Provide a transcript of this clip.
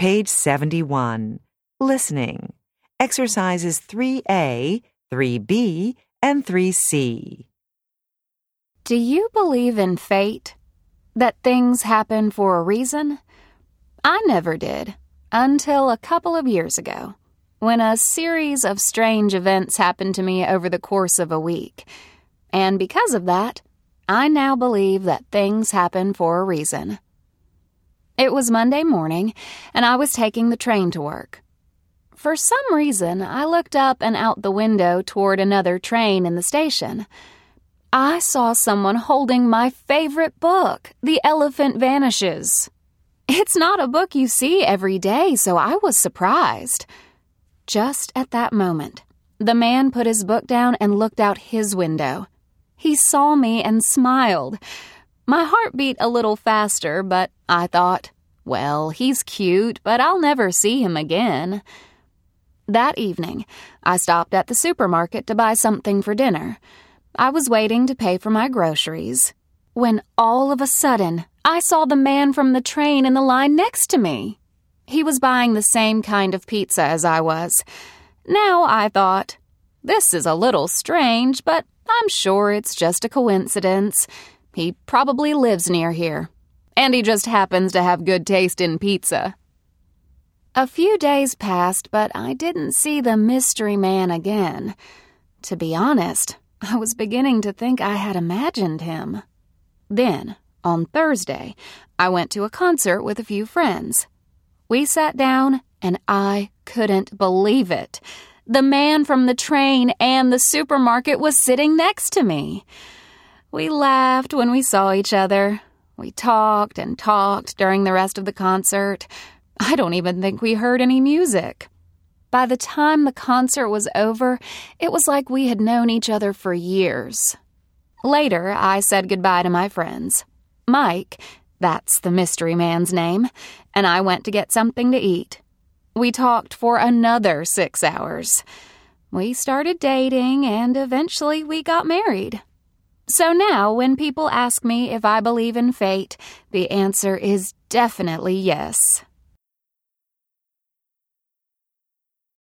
Page 71. Listening. Exercises 3A, 3B, and 3C. Do you believe in fate? That things happen for a reason? I never did, until a couple of years ago, when a series of strange events happened to me over the course of a week. And because of that, I now believe that things happen for a reason. It was Monday morning, and I was taking the train to work. For some reason, I looked up and out the window toward another train in the station. I saw someone holding my favorite book, The Elephant Vanishes. It's not a book you see every day, so I was surprised. Just at that moment, the man put his book down and looked out his window. He saw me and smiled. My heart beat a little faster, but I thought, well, he's cute, but I'll never see him again. That evening, I stopped at the supermarket to buy something for dinner. I was waiting to pay for my groceries, when all of a sudden, I saw the man from the train in the line next to me. He was buying the same kind of pizza as I was. Now, I thought, this is a little strange, but I'm sure it's just a coincidence. He probably lives near here, and he just happens to have good taste in pizza. A few days passed, but I didn't see the mystery man again. To be honest, I was beginning to think I had imagined him. Then, on Thursday, I went to a concert with a few friends. We sat down, and I couldn't believe it. The man from the train and the supermarket was sitting next to me. We laughed when we saw each other. We talked and talked during the rest of the concert. I don't even think we heard any music. By the time the concert was over, it was like we had known each other for years. Later, I said goodbye to my friends. Mike, that's the mystery man's name, and I went to get something to eat. We talked for another 6 hours. We started dating, and eventually we got married. So now, when people ask me if I believe in fate, the answer is definitely yes.